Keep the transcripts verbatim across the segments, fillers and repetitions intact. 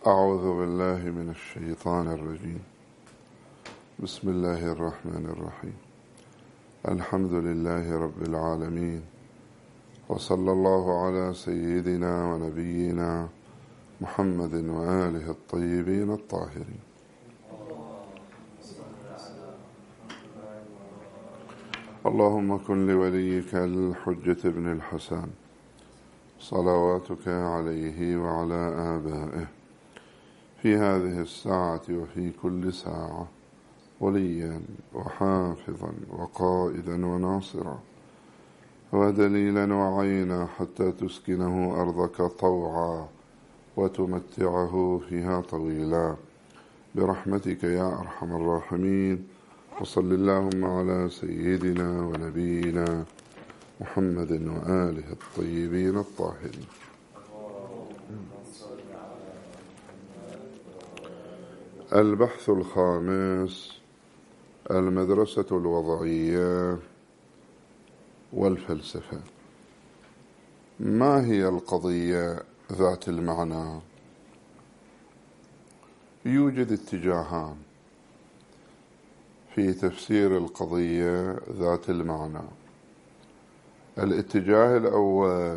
أعوذ بالله من الشيطان الرجيم. بسم الله الرحمن الرحيم. الحمد لله رب العالمين، وصلى الله على سيدنا ونبينا محمد وآله الطيبين الطاهرين. اللهم كن لوليك الحجة بن الحسن صلواتك عليه وعلى آبائه في هذه الساعة وفي كل ساعة وليا وحافظا وقائدا وناصرا ودليلا وعينا حتى تسكنه أرضك طوعا وتمتعه فيها طويلا برحمتك يا أرحم الراحمين. وصل اللهم على سيدنا ونبينا محمد وآله الطيبين الطاهرين. البحث الخامس: المدرسة الوضعية والفلسفة. ما هي القضية ذات المعنى؟ يوجد اتجاهان في تفسير القضية ذات المعنى. الاتجاه الأول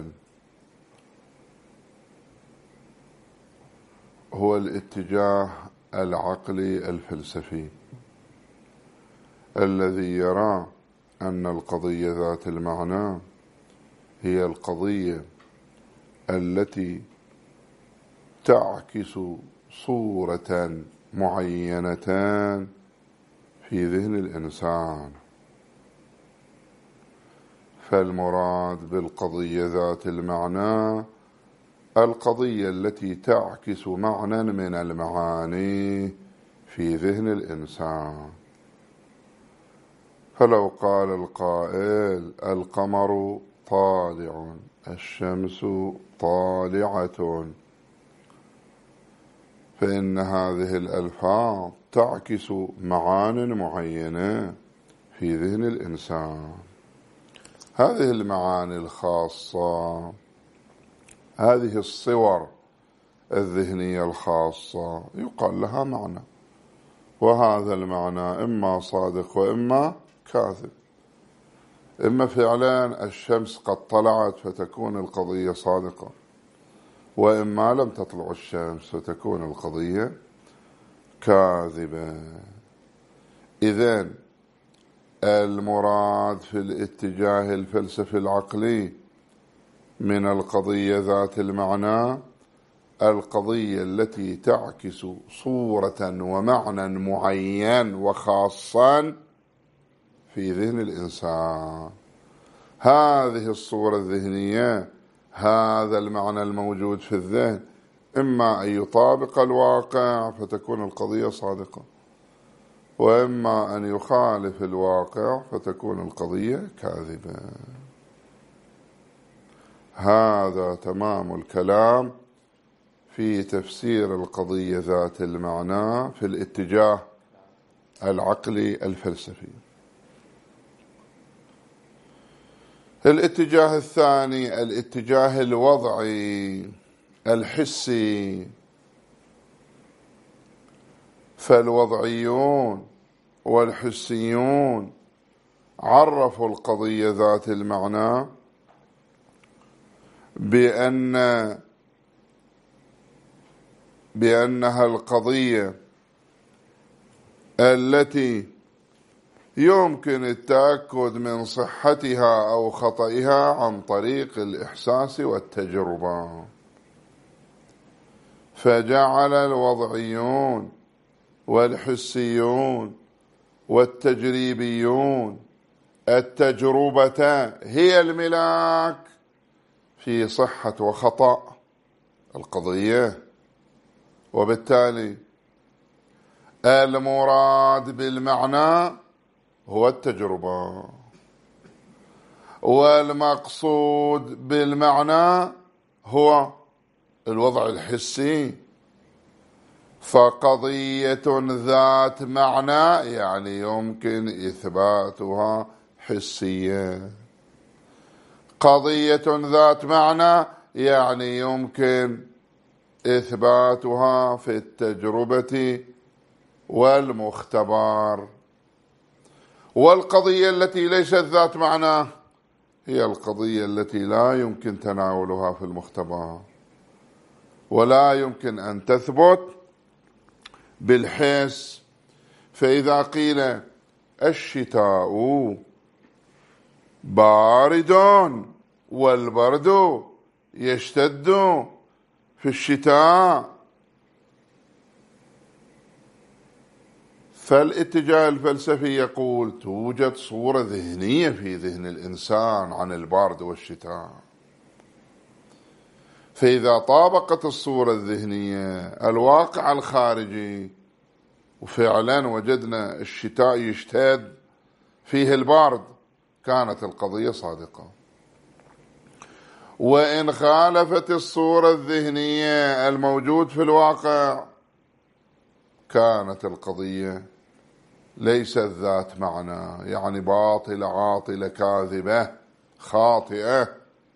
هو الاتجاه العقلي الفلسفي الذي يرى أن القضية ذات المعنى هي القضية التي تعكس صورة معينة في ذهن الإنسان. فالمراد بالقضية ذات المعنى القضية التي تعكس معنى من المعاني في ذهن الإنسان. فلو قال القائل القمر طالع، الشمس طالعة، فإن هذه الألفاظ تعكس معان معينة في ذهن الإنسان. هذه المعاني الخاصة، هذه الصور الذهنية الخاصة يقال لها معنى، وهذا المعنى إما صادق وإما كاذب. إما فعلا الشمس قد طلعت فتكون القضية صادقة، وإما لم تطلع الشمس فتكون القضية كاذبة. إذن المراد في الاتجاه الفلسفي العقلي من القضية ذات المعنى القضية التي تعكس صورة ومعنى معين وخاصا في ذهن الإنسان. هذه الصورة الذهنية، هذا المعنى الموجود في الذهن، إما أن يطابق الواقع فتكون القضية صادقة، وإما أن يخالف الواقع فتكون القضية كاذبة. هذا تمام الكلام في تفسير القضية ذات المعنى في الاتجاه العقلي الفلسفي. الاتجاه الثاني الاتجاه الوضعي الحسي. فالوضعيون والحسيون عرفوا القضية ذات المعنى بأن بأنها القضية التي يمكن التأكد من صحتها أو خطئها عن طريق الإحساس والتجربة. فجعل الوضعيون والحسيون والتجريبيون التجربة هي الملاك في صحة وخطأ القضية، وبالتالي المراد بالمعنى هو التجربة، والمقصود بالمعنى هو الوضع الحسي. فقضية ذات معنى يعني يمكن إثباتها حسيا، قضية ذات معنى يعني يمكن إثباتها في التجربة والمختبر. والقضية التي ليست ذات معنى هي القضية التي لا يمكن تناولها في المختبر، ولا يمكن أن تثبت بالحس. فإذا قيل الشتاء بارد والبرد يشتد في الشتاء، فالاتجاه الفلسفي يقول توجد صورة ذهنية في ذهن الإنسان عن البرد والشتاء، فإذا طابقت الصورة الذهنية الواقع الخارجي وفعلا وجدنا الشتاء يشتد فيه البرد، كانت القضية صادقة. وإن خالفت الصورة الذهنية الموجود في الواقع كانت القضية ليست ذات معنى، يعني باطلة عاطلة كاذبة خاطئة.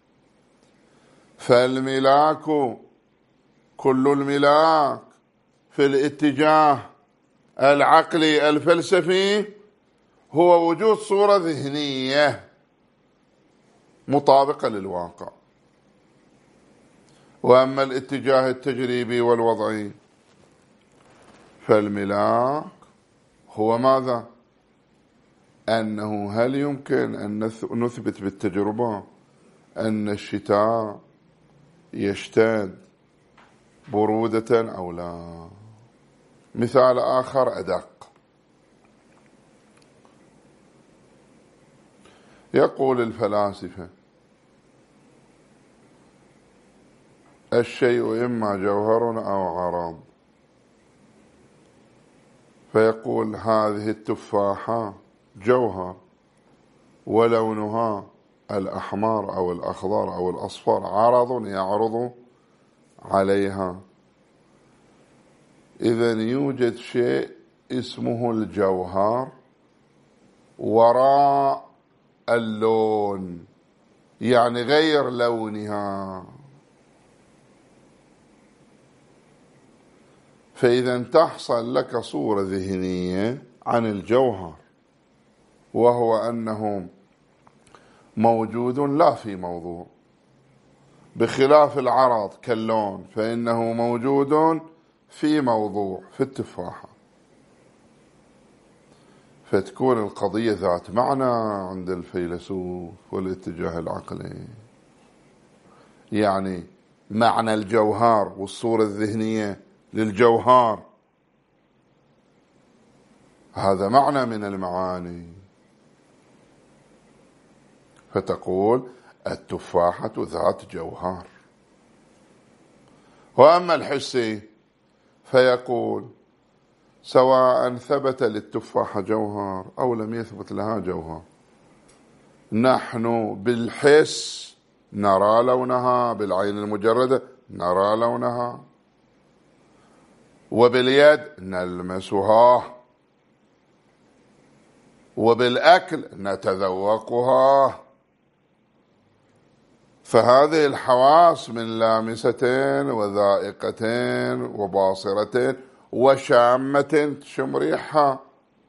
فالملاك كل الملاك في الاتجاه العقلي الفلسفي هو وجود صورة ذهنية مطابقة للواقع. وأما الاتجاه التجريبي والوضعي فالملاك هو ماذا؟ أنه هل يمكن أن نثبت بالتجربة أن الشتاء يشتد برودة أو لا؟ مثال آخر أدق، يقول الفلاسفة الشيء إما جوهر أو عرض، فيقول هذه التفاحة جوهر ولونها الأحمر أو الأخضر أو الأصفر عرض يعرض عليها. إذن يوجد شيء اسمه الجوهر وراء اللون، يعني غير لونها. فإذا تحصل لك صورة ذهنية عن الجوهر، وهو أنه موجود لا في موضوع، بخلاف العرض كاللون فإنه موجود في موضوع في التفاحة، فتكون القضية ذات معنى عند الفيلسوف والاتجاه العقلي. يعني معنى الجوهر والصورة الذهنية للجوهر هذا معنى من المعاني، فتقول التفاحة ذات جوهر. وأما الحسي فيقول سواء ثبت للتفاحة جوهر أو لم يثبت لها جوهر، نحن بالحس نرى لونها، بالعين المجردة نرى لونها، وباليد نلمسها، وبالأكل نتذوقها. فهذه الحواس من لامستين وذائقتين وباصرتين وشامة تشم ريحها،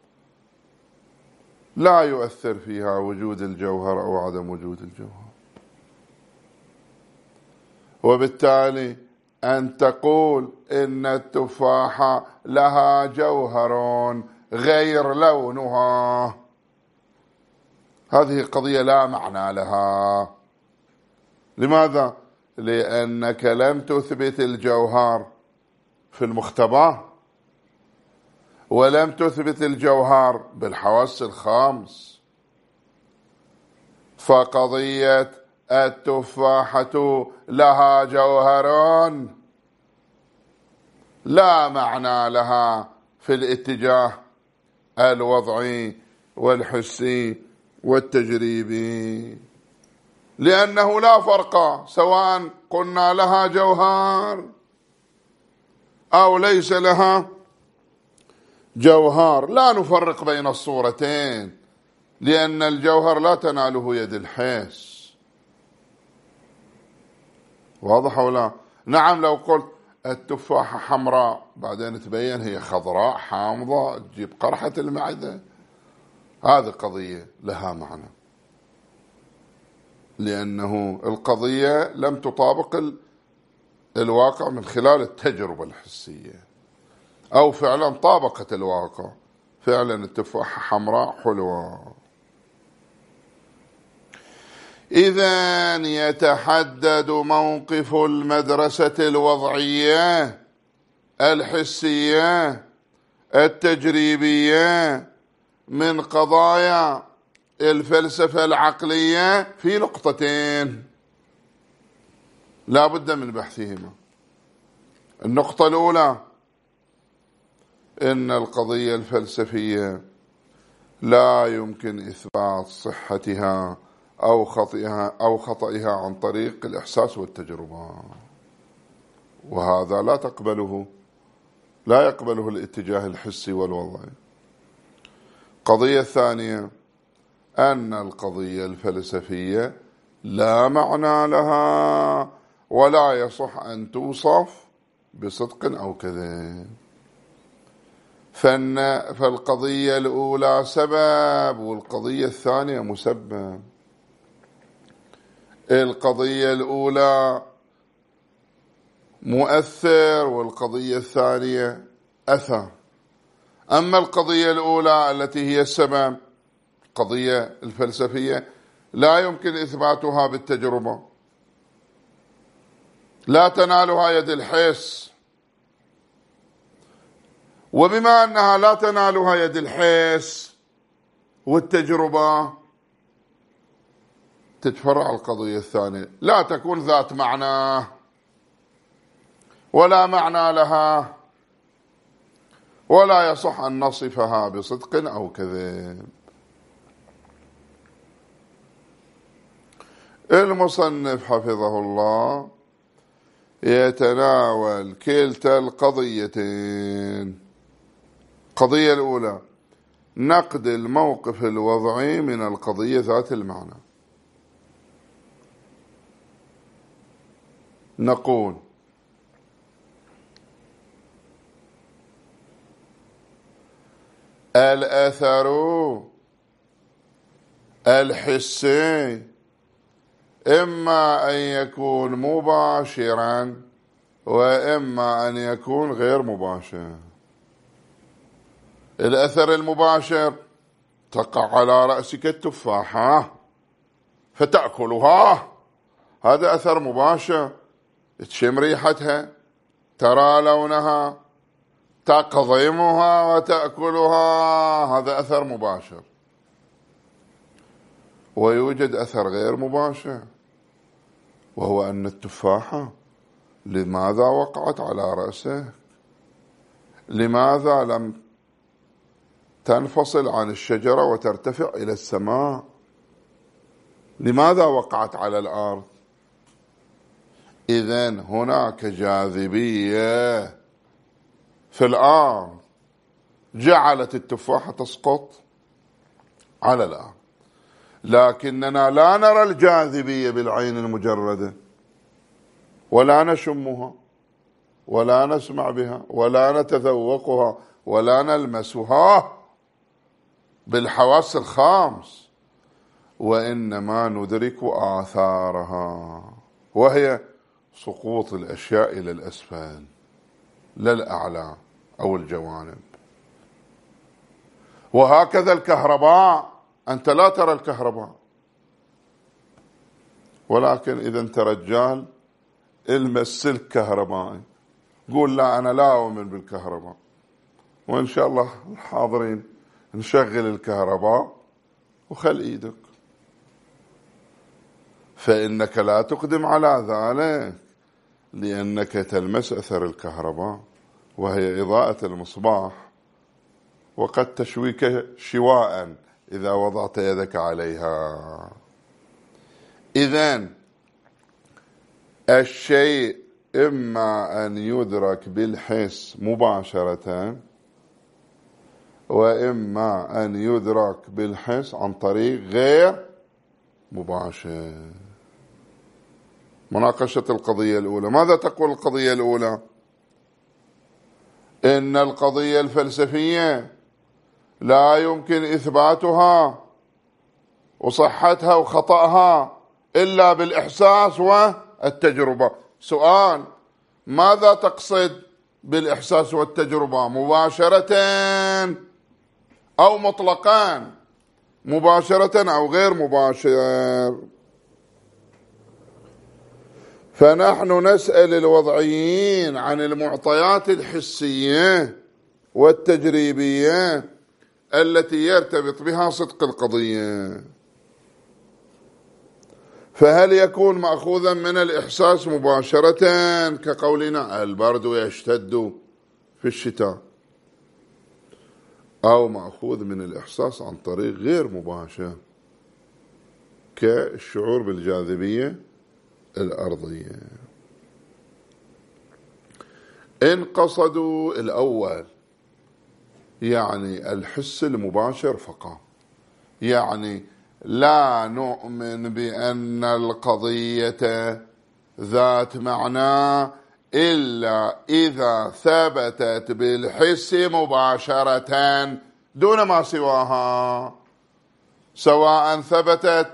لا يؤثر فيها وجود الجوهر أو عدم وجود الجوهر. وبالتالي أن تقول إن التفاحة لها جوهر غير لونها، هذه قضية لا معنى لها. لماذا؟ لأنك لم تثبت الجوهر في المختبر، ولم تثبت الجوهر بالحواس الخمس. فقضية التفاحة لها جوهر لا معنى لها في الاتجاه الوضعي والحسي والتجريبي، لأنه لا فرق سواء قلنا لها جوهر أو ليس لها جوهر، لا نفرق بين الصورتين، لأن الجوهر لا تناله يد الحس. واضح ولا؟ نعم، لو قلت التفاحة حمراء بعدين تبين هي خضراء حامضة تجيب قرحة المعدة، هذه قضية لها معنى، لأنه القضية لم تطابق الواقع من خلال التجربة الحسية، أو فعلا طابقت الواقع، فعلا التفاحة حمراء حلوة. إذن يتحدد موقف المدرسة الوضعية الحسية التجريبية من قضايا الفلسفة العقلية في نقطتين لا بد من بحثهما. النقطة الأولى إن القضية الفلسفية لا يمكن إثبات صحتها أو خطئها أو خطئها عن طريق الإحساس والتجربة، وهذا لا تقبله لا يقبله الاتجاه الحسي والوضعي. القضية الثانية أن القضية الفلسفية لا معنى لها ولا يصح أن توصف بصدق أو كذب. فالقضية الأولى سبب والقضية الثانية مسبب. القضية الأولى مؤثر والقضية الثانية أثر. أما القضية الأولى التي هي السبب، القضية الفلسفية، لا يمكن إثباتها بالتجربة، لا تنالها يد الحس، وبما أنها لا تنالها يد الحس والتجربة تتفرع القضية الثانية، لا تكون ذات معنى ولا معنى لها ولا يصح أن نصفها بصدق أو كذب. المصنف حفظه الله يتناول كلتا القضيتين. القضية الأولى نقد الموقف الوضعي من القضية ذات المعنى. نقول الأثر الحسي إما أن يكون مباشرا وإما أن يكون غير مباشر. الأثر المباشر تقع على رأسك التفاحة فتأكلها، هذا أثر مباشر، تشم ريحتها، ترى لونها، تقضمها وتأكلها، هذا أثر مباشر. ويوجد أثر غير مباشر، وهو أن التفاحة لماذا وقعت على رأسك؟ لماذا لم تنفصل عن الشجرة وترتفع إلى السماء؟ لماذا وقعت على الأرض؟ إذن هناك جاذبية في الأرض جعلت التفاحة تسقط على الأرض، لكننا لا نرى الجاذبية بالعين المجردة، ولا نشمها ولا نسمع بها ولا نتذوقها ولا نلمسها بالحواس الخمس، وإنما ندرك آثارها، وهي سقوط الأشياء إلى الأسفل لا الأعلى أو الجوانب. وهكذا الكهرباء، أنت لا ترى الكهرباء، ولكن إذا أنت رجال المس سلك كهربائي قول لا أنا لا أؤمن بالكهرباء، وإن شاء الله الحاضرين نشغل الكهرباء وخل إيدك، فإنك لا تقدم على ذلك لأنك تلمس أثر الكهرباء وهي إضاءة المصباح، وقد تشويك شواء إذا وضعت يدك عليها. إذن الشيء إما أن يدرك بالحس مباشرة وإما أن يدرك بالحس عن طريق غير مباشر. مناقشة القضية الأولى، ماذا تقول القضية الأولى؟ إن القضية الفلسفية لا يمكن إثباتها وصحتها وخطأها إلا بالإحساس والتجربة. سؤال: ماذا تقصد بالإحساس والتجربة؟ مباشرة أو مطلقا؟ مباشرة أو غير مباشر؟ فنحن نسأل الوضعيين عن المعطيات الحسية والتجريبية التي يرتبط بها صدق القضية، فهل يكون مأخوذا من الإحساس مباشرة كقولنا البرد يشتد في الشتاء، أو مأخوذ من الإحساس عن طريق غير مباشر كالشعور بالجاذبية الأرضية؟ إن قصدوا الأول يعني الحس المباشر فقط، يعني لا نؤمن بأن القضية ذات معنى إلا إذا ثبتت بالحس مباشرة دون ما سواها، سواء ثبتت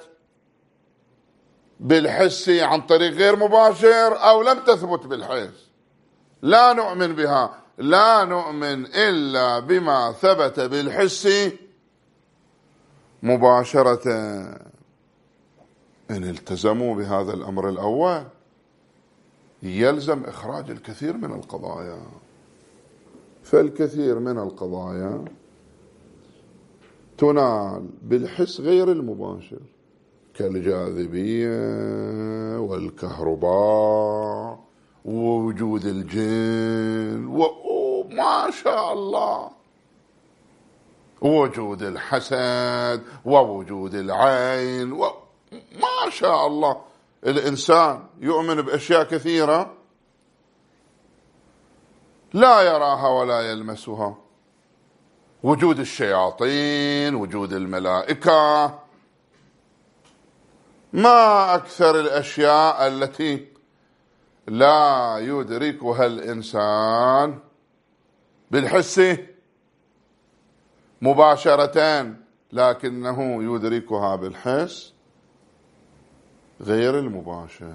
بالحس عن طريق غير مباشر أو لم تثبت بالحس، لا نؤمن بها. لا نؤمن إلا بما ثبت بالحس مباشرة. إن التزموا بهذا الأمر الأول يلزم إخراج الكثير من القضايا، فالكثير من القضايا تنال بالحس غير المباشر كالجاذبية والكهرباء ووجود الجن وما شاء الله، ووجود الحسد ووجود العين وما شاء الله. الإنسان يؤمن بأشياء كثيرة لا يراها ولا يلمسها، وجود الشياطين، وجود الملائكة، ما أكثر الأشياء التي لا يدركها الإنسان بالحس مباشرة، لكنه يدركها بالحس غير المباشر.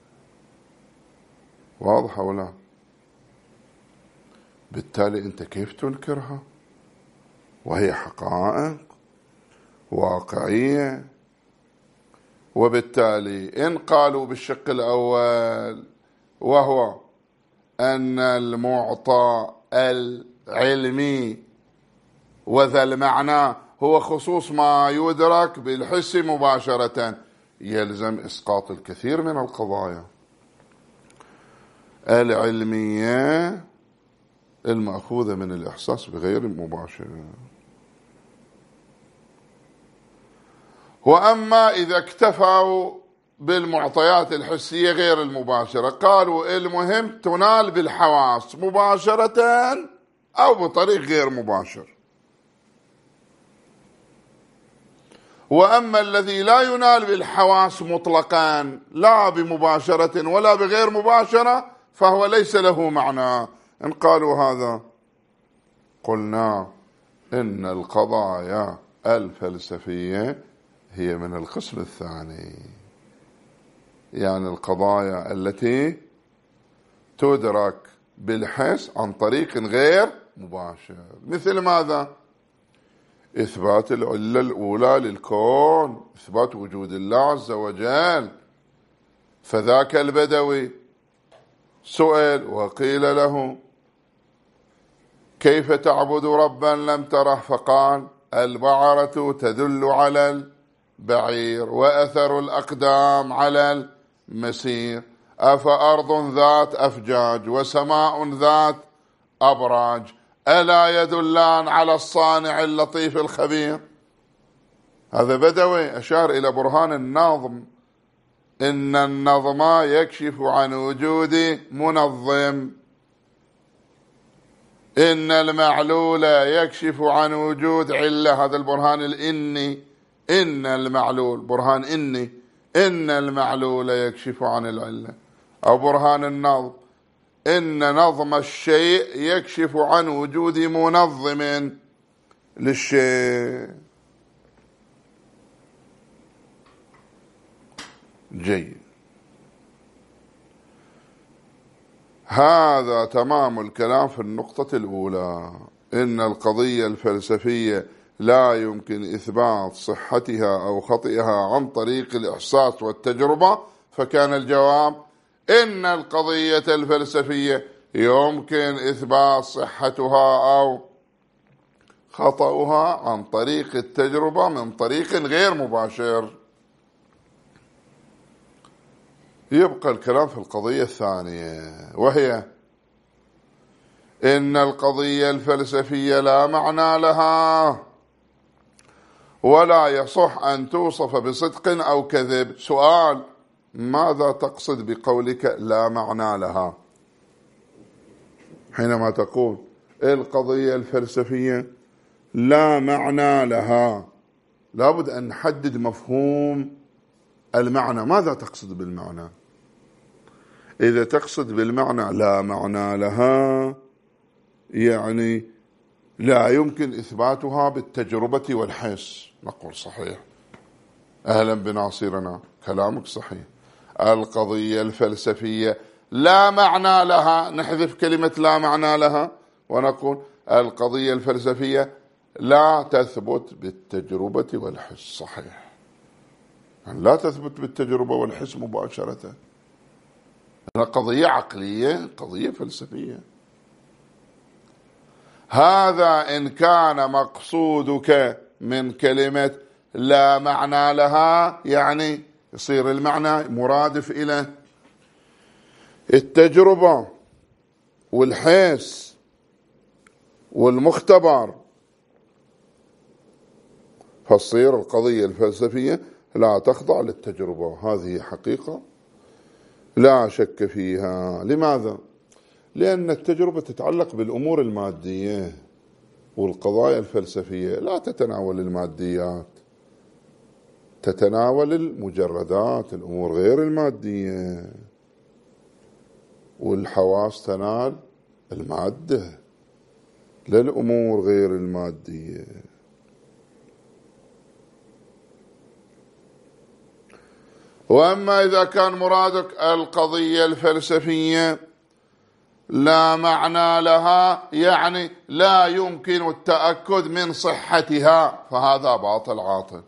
واضح ولا؟ بالتالي أنت كيف تنكرها وهي حقائق واقعية؟ وبالتالي إن قالوا بالشق الأول وهو أن المعطى العلمي وذا المعنى هو خصوص ما يدرك بالحس مباشرة، يلزم إسقاط الكثير من القضايا العلمية المأخوذة من الإحساس بغير مباشر. وأما إذا اكتفوا بالمعطيات الحسية غير المباشرة، قالوا المهم تنال بالحواس مباشرة أو بطريق غير مباشر. وأما الذي لا ينال بالحواس مطلقا لا بمباشرة ولا بغير مباشرة فهو ليس له معنى. إن قالوا هذا قلنا إن القضايا الفلسفية هي من القسم الثاني، يعني القضايا التي تدرك بالحس عن طريق غير مباشر. مثل ماذا؟ إثبات العلة الأولى للكون، إثبات وجود الله عز وجل. فذاك البدوي سئل وقيل له كيف تعبد ربا لم تره؟ فقال البعرة تدل على البعير وأثر الأقدام على المسير، أفأرض ذات أفجاج وسماء ذات أبراج ألا يدلان على الصانع اللطيف الخبير؟ هذا بدوي أشار إلى برهان النظم، إن النظم يكشف عن وجود منظم، إن المعلول يكشف عن وجود علة. هذا البرهان الإني، إن المعلول برهان إني، إن المعلول يكشف عن العلة. أو برهان النظم إن نظم الشيء يكشف عن وجود منظم للشيء. جيد، هذا تمام الكلام في النقطة الأولى. إن القضية الفلسفية لا يمكن إثبات صحتها أو خطئها عن طريق الإحساس والتجربة، فكان الجواب إن القضية الفلسفية يمكن إثبات صحتها أو خطأها عن طريق التجربة من طريق غير مباشر. يبقى الكلام في القضية الثانية، وهي إن القضية الفلسفية لا معنى لها ولا يصح أن توصف بصدق أو كذب. سؤال: ماذا تقصد بقولك لا معنى لها؟ حينما تقول القضية الفلسفية لا معنى لها، لابد أن نحدد مفهوم المعنى. ماذا تقصد بالمعنى؟ إذا تقصد بالمعنى لا معنى لها يعني لا يمكن إثباتها بالتجربة والحس، نقول صحيح، أهلا بناصرنا، كلامك صحيح. القضية الفلسفية لا معنى لها، نحذف كلمة لا معنى لها ونقول القضية الفلسفية لا تثبت بالتجربة والحس. صحيح، لا تثبت بالتجربة والحس مباشرة، قضية عقلية، قضية فلسفية. هذا إن كان مقصودك من كلمة لا معنى لها، يعني يصير المعنى مرادف إلى التجربة والحس والمختبر، فتصير القضية الفلسفية لا تخضع للتجربة. هذه حقيقة لا شك فيها. لماذا؟ لأن التجربة تتعلق بالأمور المادية، والقضايا الفلسفية لا تتناول الماديات، تتناول المجردات، الأمور غير المادية، والحواس تنال المادة لا الأمور غير المادية. وأما إذا كان مرادك القضية الفلسفية لا معنى لها يعني لا يمكن التأكد من صحتها، فهذا باطل عاطل.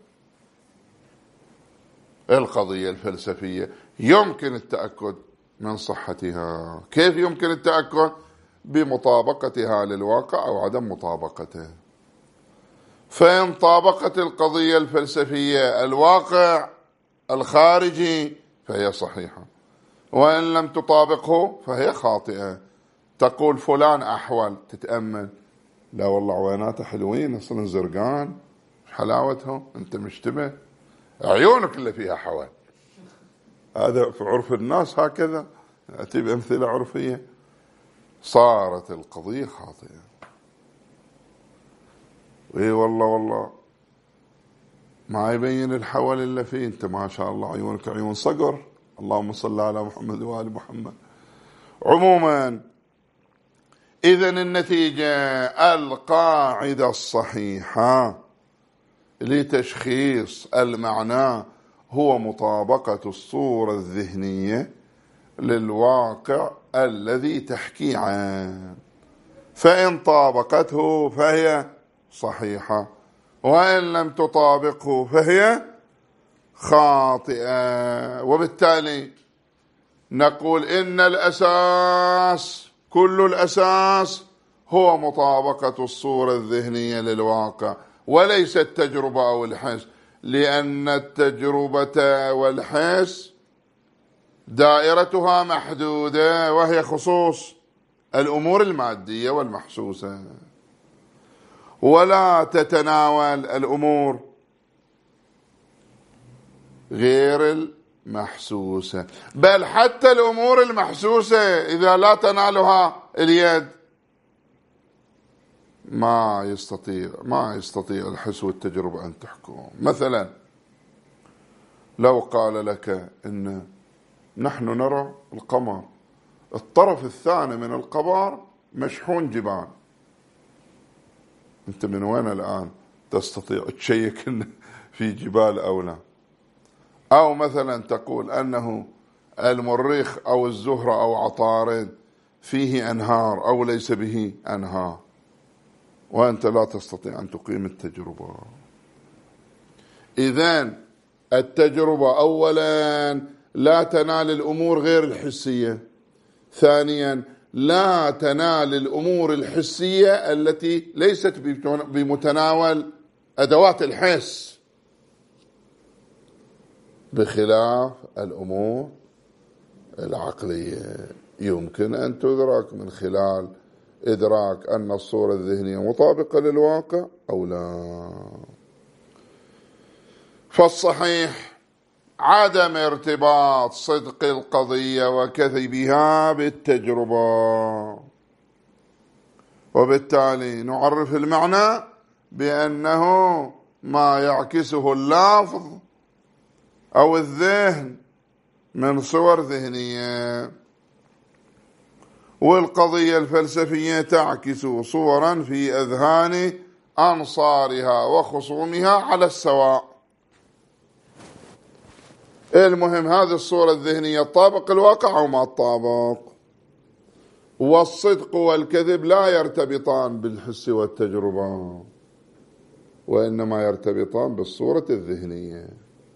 القضية الفلسفية يمكن التأكد من صحتها. كيف يمكن التأكد؟ بمطابقتها للواقع أو عدم مطابقته. فإن طابقت القضية الفلسفية الواقع الخارجي فهي صحيحة، وإن لم تطابقه فهي خاطئة. تقول فلان أحول، تتأمل، لا والله عويناته حلوين أصلا زرقان، حلاوتهم، أنت مشتبه، عيونك اللي فيها حول. هذا في عرف الناس هكذا، أتي بأمثلة عرفية. صارت القضية خاطئة. اي والله والله ما يبين الحول إلا فيه، أنت ما شاء الله عيونك عيون صقر، اللهم صل على محمد وآل محمد. عموما إذن النتيجة القاعدة الصحيحة لتشخيص المعنى هو مطابقة الصورة الذهنية للواقع الذي تحكي عنه، فإن طابقته فهي صحيحة، وإن لم تطابقه فهي خاطئة. وبالتالي نقول إن الأساس، كل الأساس هو مطابقة الصورة الذهنية للواقع وليس التجربة أو الحس، لأن التجربة والحس دائرتها محدودة وهي خصوص الأمور المادية والمحسوسة، ولا تتناول الأمور غير المحسوسة. بل حتى الأمور المحسوسة إذا لا تنالها اليد ما يستطيع ما يستطيع الحس والتجربة أن تحكم. مثلا لو قال لك إن نحن نرى القمر الطرف الثاني من القبر مشحون جبال. أنت من وين الآن تستطيع تشيك في جبال أو لا؟ أو مثلا تقول أنه المريخ أو الزهرة أو عطارد فيه أنهار أو ليس به أنهار، وأنت لا تستطيع أن تقيم التجربة. إذن التجربة أولا لا تنال الأمور غير الحسية، ثانيا لا تنال الأمور الحسية التي ليست بمتناول أدوات الحس، بخلاف الأمور العقلية يمكن أن تدرك من خلال إدراك أن الصورة الذهنية مطابقة للواقع أو لا. فالصحيح عدم ارتباط صدق القضية وكذبها بالتجربة، وبالتالي نعرف المعنى بأنه ما يعكسه اللفظ أو الذهن من صور ذهنية، والقضية الفلسفية تعكس صورا في أذهان أنصارها وخصومها على السواء. المهم هذه الصورة الذهنية تطابق الواقع أو ما تطابق. والصدق والكذب لا يرتبطان بالحس والتجربة، وإنما يرتبطان بالصورة الذهنية.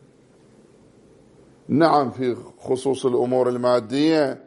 نعم في خصوص الأمور المادية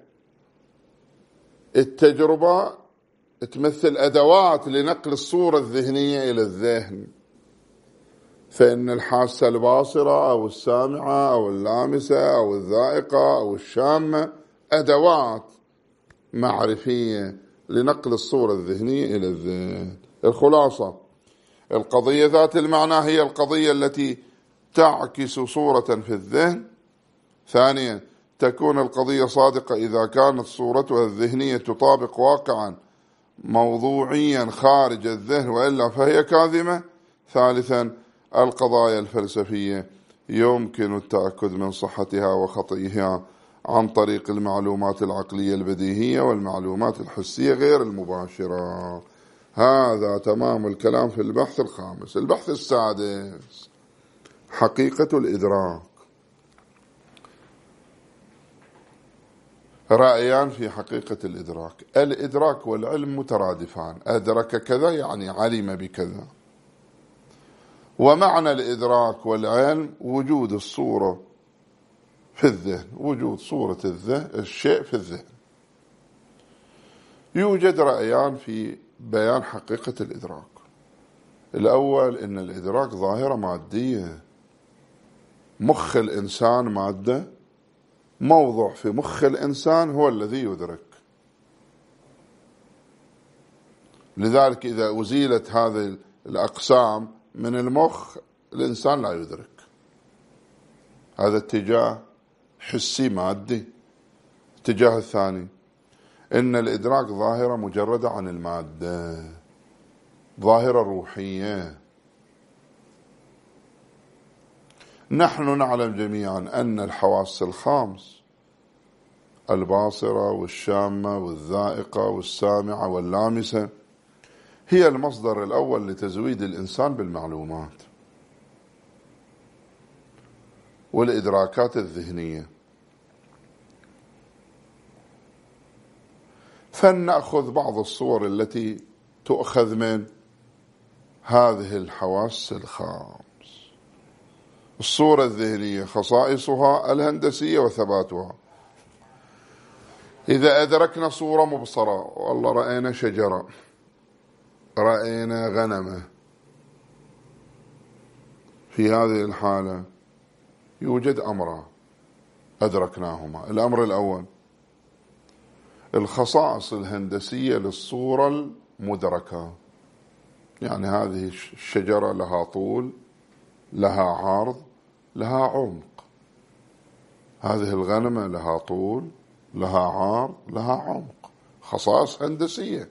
التجربة تمثل أدوات لنقل الصورة الذهنية إلى الذهن، فإن الحاسة الباصرة أو السامعة أو اللامسة أو الذائقة أو الشامة أدوات معرفية لنقل الصورة الذهنية إلى الذهن. الخلاصة القضية ذات المعنى هي القضية التي تعكس صورة في الذهن. ثانيا تكون القضية صادقة إذا كانت صورتها الذهنية تطابق واقعا موضوعيا خارج الذهن، وإلا فهي كاذبة. ثالثا القضايا الفلسفية يمكن التأكد من صحتها وخطئها عن طريق المعلومات العقلية البديهية والمعلومات الحسية غير المباشرة. هذا تمام الكلام في البحث الخامس. البحث السادس حقيقة الإدراك. رأيان في حقيقة الإدراك. الإدراك والعلم مترادفان، أدرك كذا يعني علم بكذا. ومعنى الإدراك والعلم وجود الصورة في الذهن، وجود صورة الذهن الشيء في الذهن. يوجد رأيان في بيان حقيقة الإدراك. الأول إن الإدراك ظاهرة مادية، مخ الإنسان مادة، موضع في مخ الإنسان هو الذي يدرك. لذلك إذا أزيلت هذه الأقسام من المخ الإنسان لا يدرك. هذا اتجاه حسي مادي. الاتجاه الثاني إن الإدراك ظاهرة مجردة عن المادة، ظاهرة روحية. نحن نعلم جميعا أن الحواس الخمس الباصرة والشامة والذائقة والسامعة واللامسة هي المصدر الأول لتزويد الإنسان بالمعلومات والإدراكات الذهنية. فلنأخذ بعض الصور التي تؤخذ من هذه الحواس الخمس. الصورة الذهنية خصائصها الهندسية وثباتها. إذا أدركنا صورة مبصرة، والله رأينا شجرة، رأينا غنمة، في هذه الحالة يوجد أمران أدركناهما. الأمر الأول الخصائص الهندسية للصورة المدركة، يعني هذه الشجرة لها طول، لها عرض، لها عمق. هذه الغنمة لها طول، لها عرض، لها عمق. خصائص هندسية،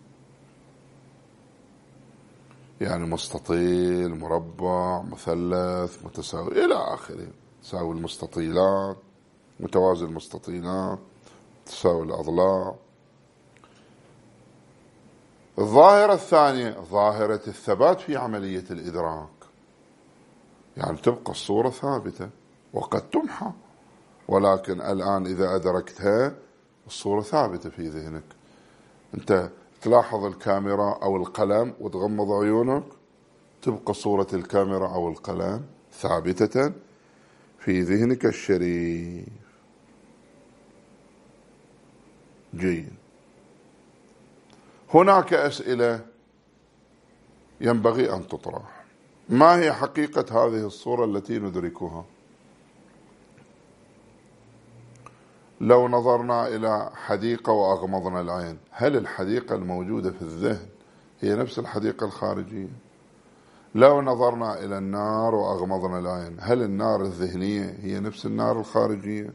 يعني مستطيل، مربع، مثلث، متساوي إلى آخره. تساوي المستطيلات، متوازي المستطيلات، تساوي الأضلاع. الظاهرة الثانية ظاهرة الثبات في عملية الإدراك، يعني تبقى الصورة ثابتة وقد تمحى، ولكن الآن إذا أدركتها الصورة ثابتة في ذهنك. أنت تلاحظ الكاميرا أو القلم وتغمض عيونك، تبقى صورة الكاميرا أو القلم ثابتة في ذهنك الشريف. جيد. هناك أسئلة ينبغي أن تطرح. ما هي حقيقة هذه الصورة التي ندركها؟ لو نظرنا إلى حديقة وأغمضنا العين، هل الحديقة الموجودة في الذهن هي نفس الحديقة الخارجية؟ لو نظرنا إلى النار وأغمضنا العين، هل النار الذهنية هي نفس النار الخارجية؟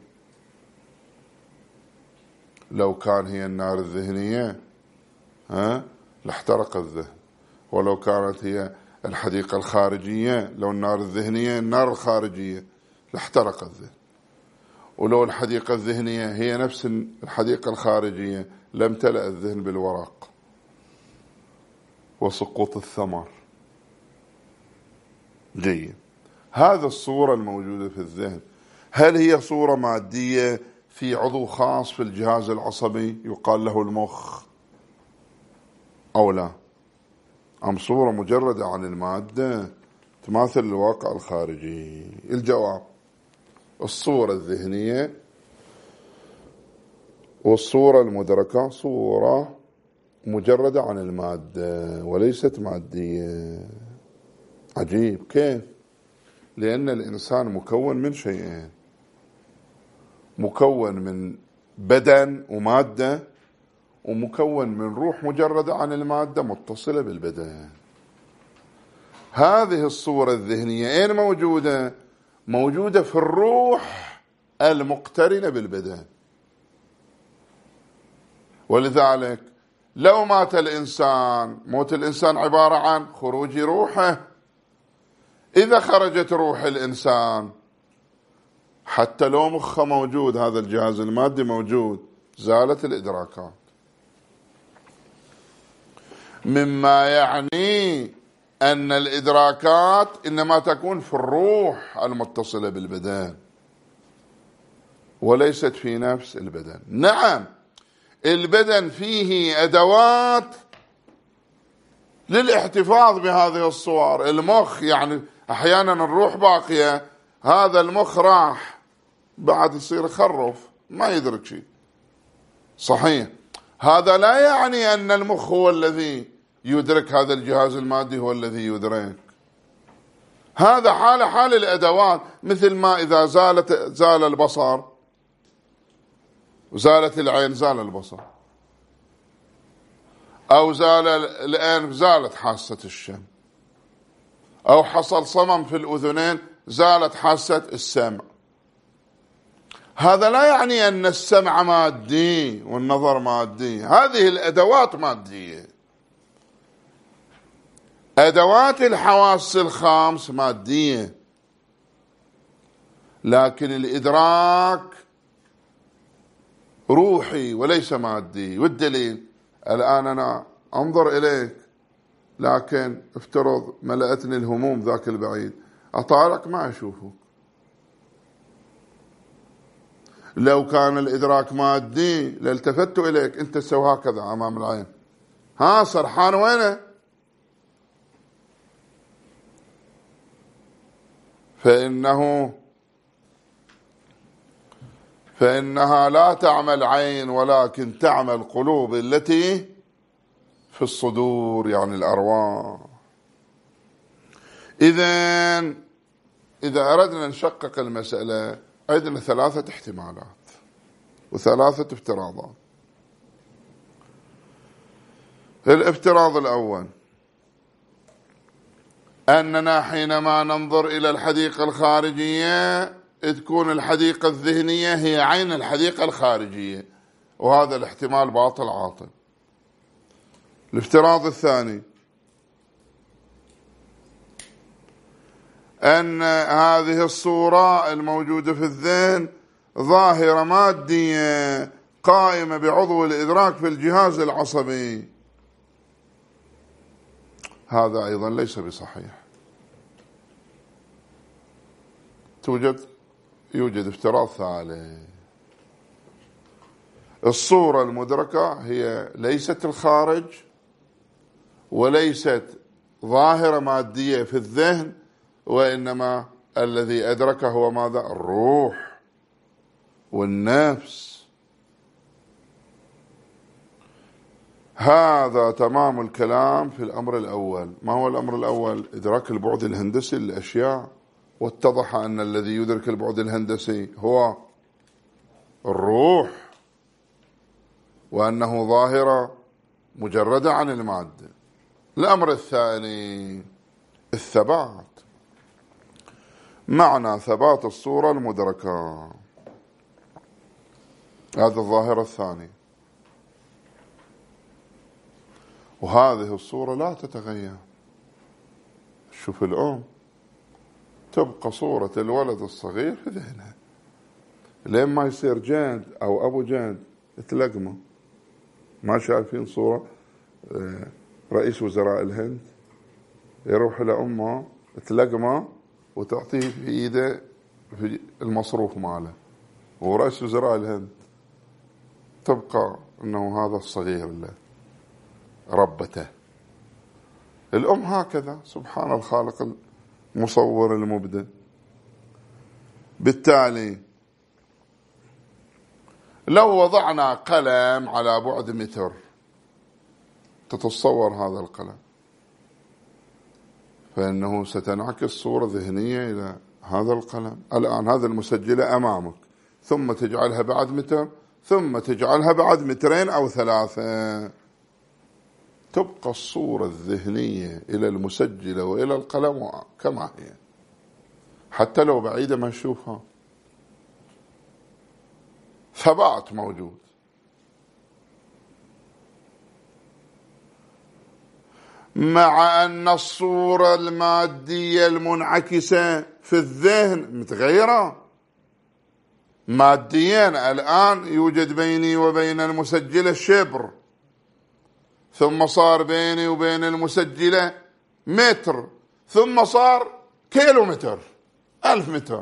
لو كان هي النار الذهنية ها لاحترق الذهن، ولو كانت هي الحديقة الخارجية، لو النار الذهنية النار الخارجية لاحترق الذهن، ولو الحديقة الذهنية هي نفس الحديقة الخارجية لامتلأ الذهن بالورق وسقوط الثمر. جيد. هذا الصورة الموجودة في الذهن هل هي صورة مادية في عضو خاص في الجهاز العصبي يقال له المخ أو لا، أم صورة مجردة عن المادة تماثل الواقع الخارجي؟ الجواب: الصورة الذهنية والصورة المدركة صورة مجردة عن المادة وليست مادية. عجيب كيف؟ لأن الإنسان مكون من شيئين، مكون من بدن ومادة، ومكون من روح مجردة عن المادة متصلة بالبدن. هذه الصورة الذهنية أين موجودة؟ موجودة في الروح المقترنة بالبدن. ولذلك لو مات الإنسان، موت الإنسان عبارة عن خروج روحه. إذا خرجت روح الإنسان حتى لو مخه موجود، هذا الجهاز المادي موجود، زالت الإدراكات، مما يعني أن الإدراكات إنما تكون في الروح المتصلة بالبدن وليست في نفس البدن. نعم البدن فيه أدوات للاحتفاظ بهذه الصور. المخ يعني أحيانا الروح باقية، هذا المخ راح بعد يصير خرف ما يدرك شيء. صحيح، هذا لا يعني أن المخ هو الذي يدرك، هذا الجهاز المادي هو الذي يدرك. هذا حال حال الأدوات، مثل ما إذا زالت زال البصر وزالت العين زال البصر، أو زال الأنف زالت حاسة الشم، أو حصل صمم في الأذنين زالت حاسة السمع. هذا لا يعني أن السمع مادي والنظر مادي، هذه الأدوات مادية. أدوات الحواس الخمس مادية، لكن الإدراك روحي وليس مادي. والدليل الآن أنا أنظر إليك، لكن افترض ملأتني الهموم ذاك البعيد، أطالعك ما أشوفك. لو كان الإدراك مادي لالتفت إليك، أنت تسوي هكذا أمام العين، ها سرحان وينه؟ فإنه فإنها لا تعمل عين ولكن تعمل قلوب التي في الصدور، يعني الأرواح. إذن إذا أردنا نشقق المسألة عندنا ثلاثة احتمالات وثلاثة افتراضات. الافتراض الأول أننا حينما ننظر إلى الحديقة الخارجية تكون الحديقة الذهنية هي عين الحديقة الخارجية، وهذا الاحتمال باطل عاطل. الافتراض الثاني أن هذه الصورة الموجودة في الذهن ظاهرة مادية قائمة بعضو الإدراك في الجهاز العصبي، هذا أيضا ليس بصحيح. توجد يوجد افتراض ثالث، الصورة المدركة هي ليست الخارج وليست ظاهرة مادية في الذهن، وإنما الذي أدركه هو ماذا؟ الروح والنفس. هذا تمام الكلام في الأمر الأول. ما هو الأمر الأول؟ إدراك البعد الهندسي للأشياء، واتضح أن الذي يدرك البعد الهندسي هو الروح، وأنه ظاهرة مجردة عن المادة. الأمر الثاني الثبات، معنى ثبات الصورة المدركة، هذا الظاهرة الثانية. وهذه الصورة لا تتغير. شوف الأم تبقى صورة الولد الصغير في ذهنها لين ما يصير جد أو أبو جد تلقمه. ما شايفين صورة رئيس وزراء الهند يروح لأمه تلقمه وتعطيه في إيده في المصروف ماله، ورئيس وزراء الهند تبقى أنه هذا الصغير اللي ربته. الأم هكذا، سبحان الخالق المصور المبدع. بالتالي لو وضعنا قلم على بعد متر، تتصور هذا القلم، فإنه ستنعكس صورة ذهنية إلى هذا القلم. الآن هذا المسجلة أمامك، ثم تجعلها بعد متر، ثم تجعلها بعد مترين أو ثلاثة، تبقى الصورة الذهنية إلى المسجلة وإلى القلم كما هي، حتى لو بعيدة ما نشوفها. ثبات موجود. مع أن الصورة المادية المنعكسة في الذهن متغيرة ماديا. الآن يوجد بيني وبين المسجلة شبر، ثم صار بيني وبين المسجلة متر، ثم صار كيلو متر، ألف متر.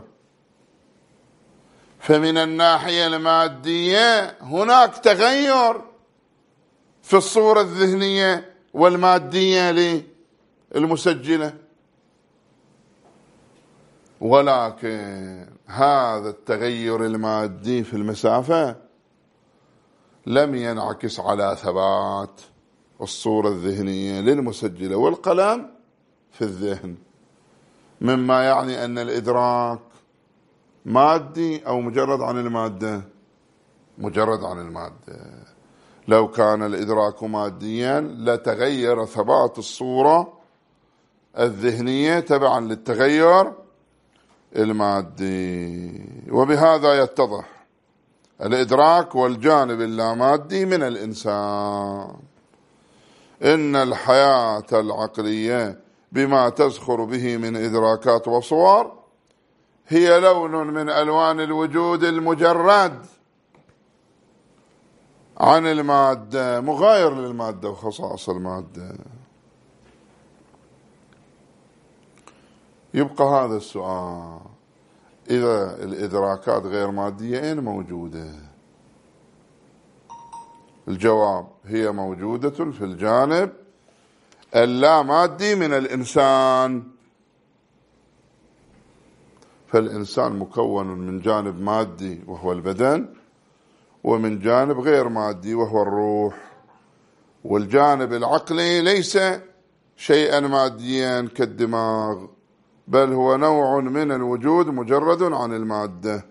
فمن الناحية المادية هناك تغير في الصورة الذهنية والمادية للمسجلة، ولكن هذا التغير المادي في المسافة لم ينعكس على ثبات الصورة الذهنية للمسجلة والقلم في الذهن، مما يعني أن الإدراك مادي أو مجرد عن المادة؟ مجرد عن المادة. لو كان الإدراك ماديا لتغير ثبات الصورة الذهنية تبعا للتغير المادي. وبهذا يتضح الإدراك والجانب اللامادي من الإنسان. إن الحياة العقلية بما تزخر به من إدراكات وصور هي لون من ألوان الوجود المجرد عن المادة، مغاير للمادة وخصائص المادة. يبقى هذا السؤال: إذا الإدراكات غير مادية أين موجودة؟ الجواب: هي موجودة في الجانب اللامادي من الإنسان. فالإنسان مكون من جانب مادي وهو البدن، ومن جانب غير مادي وهو الروح. والجانب العقلي ليس شيئا ماديا كالدماغ، بل هو نوع من الوجود مجرد عن المادة.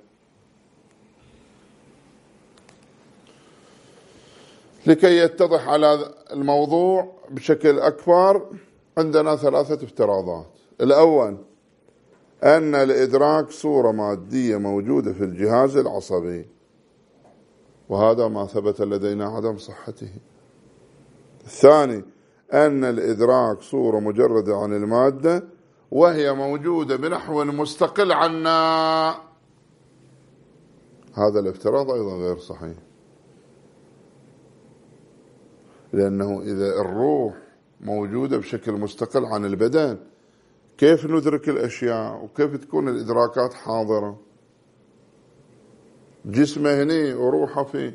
لكي يتضح على الموضوع بشكل أكبر عندنا ثلاثة افتراضات. الأول أن الإدراك صورة مادية موجودة في الجهاز العصبي، وهذا ما ثبت لدينا عدم صحته. الثاني أن الإدراك صورة مجردة عن المادة وهي موجودة بنحو مستقل عنا. هذا الافتراض أيضا غير صحيح. لأنه إذا الروح موجودة بشكل مستقل عن البدن كيف ندرك الأشياء وكيف تكون الإدراكات حاضرة؟ جسمه هنا وروحه في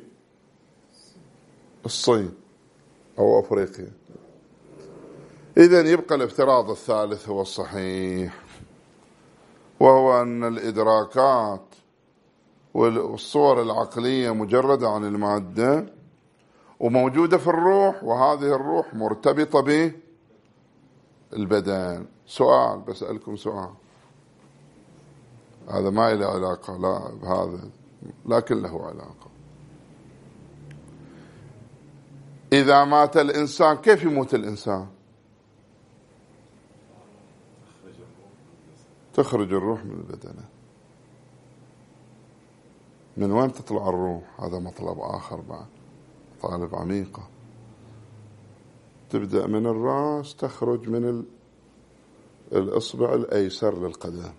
الصين أو أفريقيا. إذن يبقى الافتراض الثالث هو الصحيح، وهو أن الإدراكات والصور العقلية مجردة عن المادة وموجودة في الروح، وهذه الروح مرتبطة بالبدن. سؤال، بسألكم سؤال، هذا ما له علاقة لا بهذا لكن له علاقة. إذا مات الإنسان كيف يموت الإنسان؟ تخرج الروح من البدن. من وين تطلع الروح؟ هذا مطلب آخر بعد، طالب عميقة. تبدأ من الرأس تخرج من الإصبع الأيسر للقدم.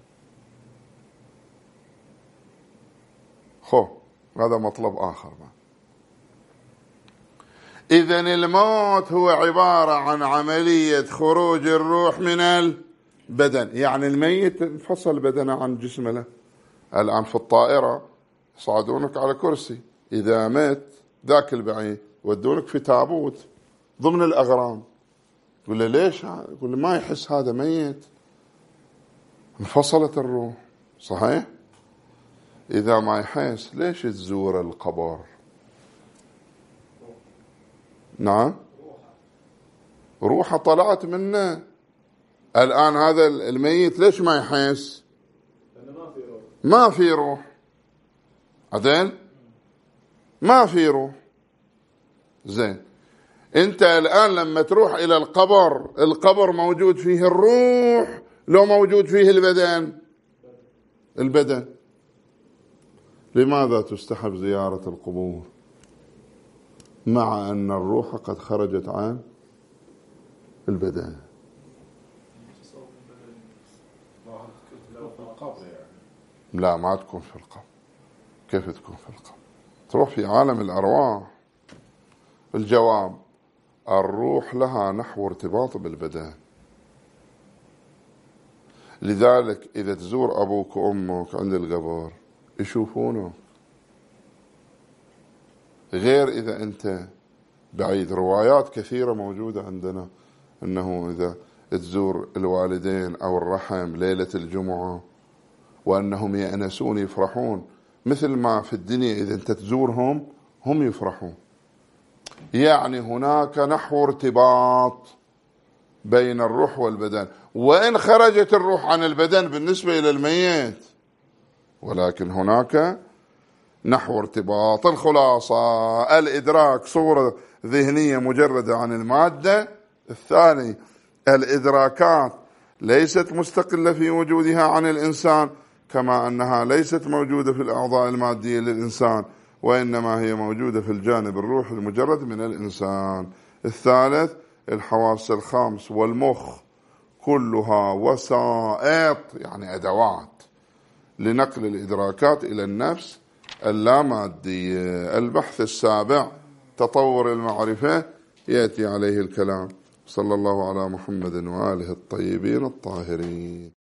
خو هذا مطلب آخر بعد. إذن الموت هو عبارة عن عملية خروج الروح من البدن، يعني الميت انفصل بدنه عن جسمه له. الآن في الطائرة يصعدونك على كرسي، إذا مات ذاك البعيد ودونك في تابوت ضمن الأغرام. يقول له ليش؟ يقول له ما يحس هذا ميت، انفصلت الروح. صحيح؟ إذا ما يحس ليش تزور القبر؟ نعم، روحه طلعت منه. الآن هذا الميت ليش ما يحس؟ ما في روح. عدل ما في روح. زين، انت الآن لما تروح إلى القبر، القبر موجود فيه الروح لو موجود فيه البدن؟ البدن. لماذا تستحب زيارة القبور مع أن الروح قد خرجت عن البدن؟ لا، ما تكون في القبر. كيف تكون في القبر؟ تروح في عالم الأرواح. الجواب: الروح لها نحو ارتباط بالبدن. لذلك إذا تزور أبوك وأمك عند القبر يشوفونه، غير إذا أنت بعيد. روايات كثيرة موجودة عندنا أنه إذا تزور الوالدين أو الرحم ليلة الجمعة وأنهم يأنسون يفرحون، مثل ما في الدنيا إذا أنت تزورهم هم يفرحون. يعني هناك نحو ارتباط بين الروح والبدن، وإن خرجت الروح عن البدن بالنسبة إلى الميت، ولكن هناك نحو ارتباط. الخلاصة: الإدراك صورة ذهنية مجردة عن المادة. الثاني: الإدراكات ليست مستقلة في وجودها عن الإنسان، كما أنها ليست موجودة في الأعضاء المادية للإنسان، وإنما هي موجودة في الجانب الروحي المجرد من الإنسان. الثالث: الحواس الخمس والمخ كلها وسائط، يعني أدوات لنقل الإدراكات إلى النفس اللامادية. البحث السابع: تطور المعرفة، يأتي عليه الكلام. صلى الله على محمد وآله الطيبين الطاهرين.